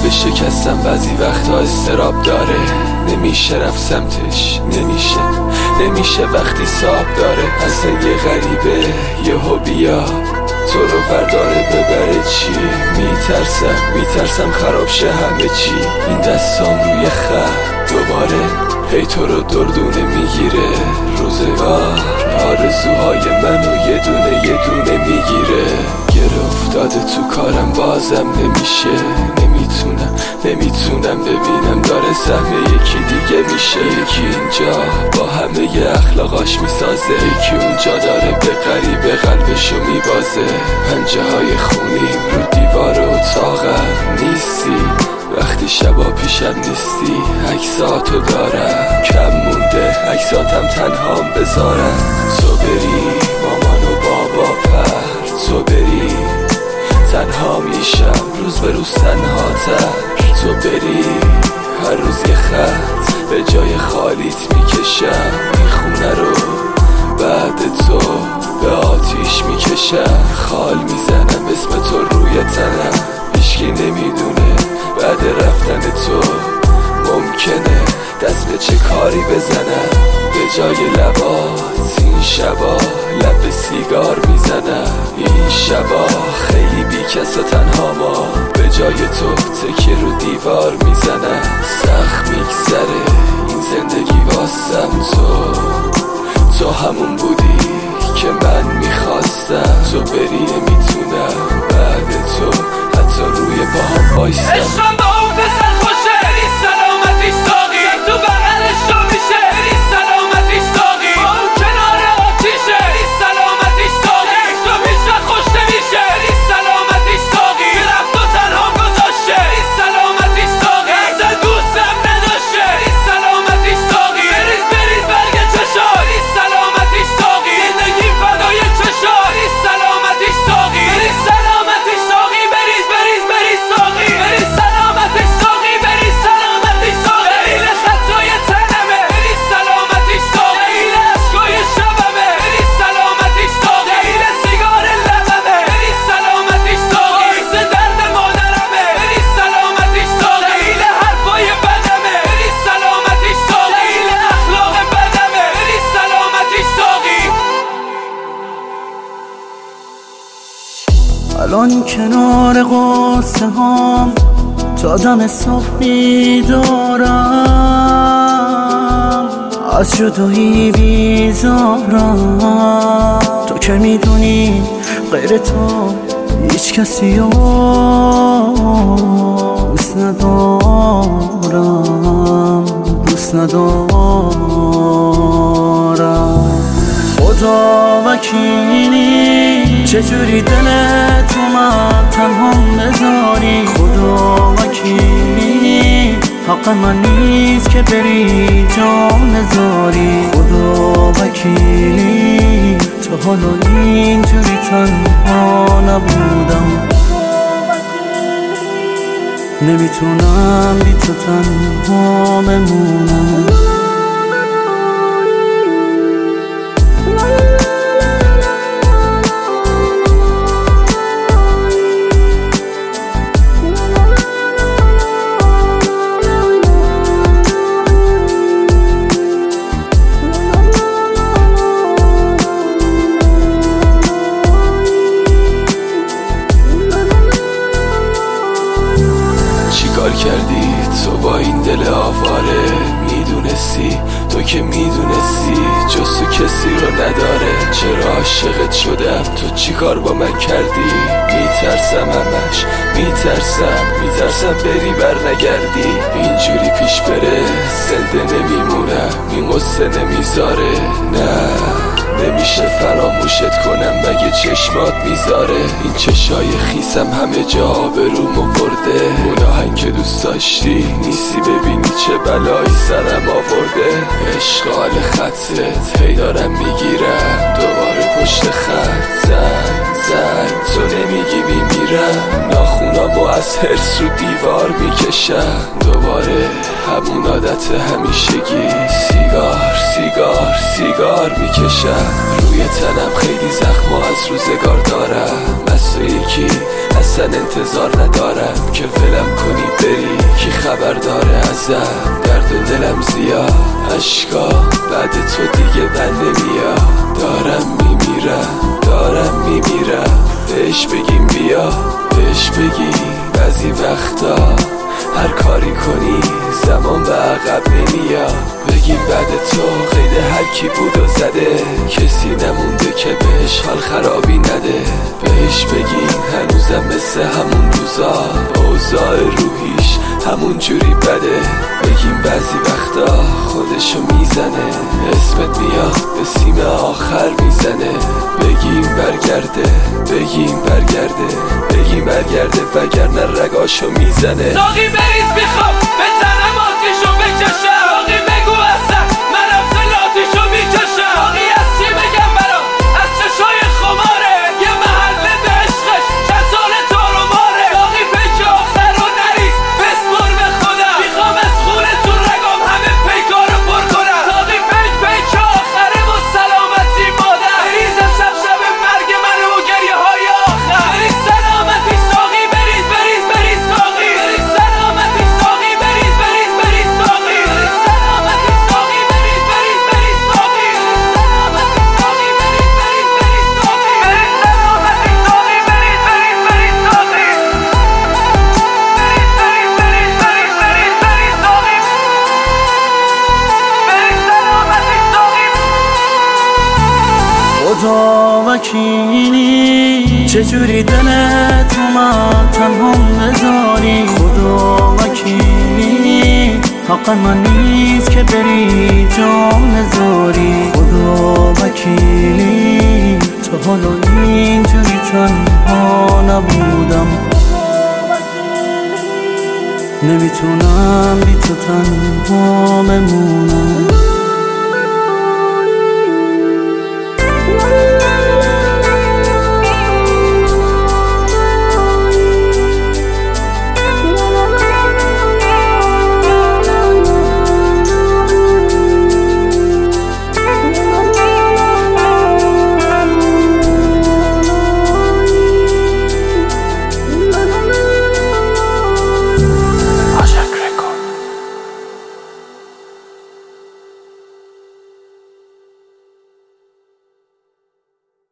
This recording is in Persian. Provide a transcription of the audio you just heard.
دلش شکستم بعضی وقتا استراب داره، نمیشه رفت سمتش، نمیشه وقتی ساب داره. اصلا یه غریبه یهو بیا تو رو برداره ببره چی؟ میترسم خراب شه همه چی. این دستام روی خط دوباره هی تو رو دردونه میگیره. روزگار آرزوهای منو یه دونه میگیره. گره افتاده تو کارم بازم نمیشه. نمیتونم ببینم داره سهم یکی دیگه میشه. یکی اینجا با همه اخلاقاش میسازه، یکی اونجا داره به غریبه قلبشو میبازه. پنجه های خونیم رو دیوار اتاقم نیستی، وقتی شبا پیشم نیستی عکساتو دارم. کم مونده عکساتم تنهام بذارم. تو بری مامان و بابا پر، تو بری تنها میشم روز به روز تنهاتر. تو بری هر روز یه خط به جای خالیت میکشم. این خونه رو بعد تو به آتیش میکشم. خال میزنم اسم تو روی تنم، هیچکی نمیدونه بعد رفتن تو ممکنه دست به چه کاری بزنم. به جای لبات این شبا لب سیگار میزنم. این شبا خیلی بی کس و تنها ما به جای تو تکیه رو دیوار میزنم. سخت میگذره این زندگی واسم، تو همون بودی که من میخواستم. تو بری نمیتونم بعد تو حتی روی پاهم بایستم. عشقم با اون پسر خوشه، بری سلامتیش ساقی تو بغلش رو میشه. بری سلامتیش ساقی با اون کنار آتیشه. بری سلامتیش ساقی عشق رو پیش و خوش نمیشه. بری سلامتیش ساقی که رفت و تنها گذاشته. بری سلامتیش ساقی اصلا دوستم نداشته. بری سلامتیش ساقی بریز برگ چشا. بری سلامتیش ساقی زندگی فدای چشا. بری سلامتیش ساقی، بری سلامتیش ساقی بریز ساقی. بری سلامتیش ساقی، بری سلامتیش ساقی. این خطای تنمه. بری سلامتیش ساقی، این عشقای شبمه. بری سلامتیش ساقی، این سیگار لبمه. بری سلامتیش ساقی، ایست درد مادرمه. بری سلامتیش ساقی، این حرفای بدمه. بری سلامتیش ساقی، این اخلاق بدمه. بری سلامتیش ساقی. الان کنار قصه هام تا دم صبح میدارم، از جدایی بیزارم. تو که میدونی غیر تو هیچ کسی رو دوست ندارم. خدا وکیلی چجوری دلت اومد تنها بذاری. خدا وکیلی حق من نیست که بری جام نذاری. خدا وکیلی تو حالا اینجوری تنها نبودم. نمیتونم بی تو تنها بمونم. چیکار کردی تو با این دل آواره؟ میدونستی تو که میدونستی جز تو کسی رو نداره. چرا عاشقت شدم؟ تو چیکار با من کردی؟ میترسم همش، میترسم بری بر نگردی. اینجوری پیش بره زنده نمیمونم، این قصه نمیذاره. نه نمیشه فراموشت کنم مگه چشمات میذاره. این چشای خیسم همه جا آبرومو برده. اون آهنگ که دوست داشتی نیستی ببینی چه بلایی سرم آورده. عشق حال خطت هی دارم میگیرم دوباره پشت خط. زنگ تو نمیگی میمیرم. ناخونامو زخمو از هرس رو دیوار میکشم. دوباره همون عادت همیشگی، سیگار سیگار سیگار میکشم. روی تنم خیلی زخمو از روزگار دارم، از تو یکی اصلا انتظار ندارم که ولم کنی بری. کی خبر داره ازم؟ درد و دلم زیاد، اشکا بعد تو دیگه بند نمیاد. دارم میمیرم بهش بگیم بیا، بهش بگیم بعضی وقتا هر کاری کنی زمان به عقب نمیاد. بگیم بعد تو قید هر کی بود و زده، کسی نمونده که بهش حال خرابی نده. بهش بگیم هنوزم مثل همون روزا، اوضاع روحیش همون جوری بده. بگیم بعضی وقتا خودشو میزنه، اسمت میاد به سیم آخر میزنه. بگیم برگرده وگرنه رگاشو میزنه. ساقی بریز میخوام به تنم آتیشو بکشم. ساقی بگو اصلا من افسلاتیشو میکشم. ساقی از چی بگم برام از چشای خماره، یه محله به عشقش چند سال تارو ماره. ساقی پیک آخر رو نریز بسپر به خودم، میخوام از خونه تو رگام همه پیکارو پر کنم. ساقی پیک آخره و سلامتی مادر، بریزم شب مرگ منو و گریه های آخر. بریز سلامتی ساقی، بریز ساقی، بریز سلامتی ساقی، بریز ساقی، بریز سلامتی ساقی، بریز ساقی، سلامتی ساقی، بریز ساقی، سلامتی ساقی، بریز ساقی، خدا وکیلی چجوری دلت اومد تنها بذاری. خدا وکیلی حق من نیست که بری جام نذاری. خدا وکیلی تا حالا اینجوری تنها نبودم، نمیتونم بی تو تنها بمونم.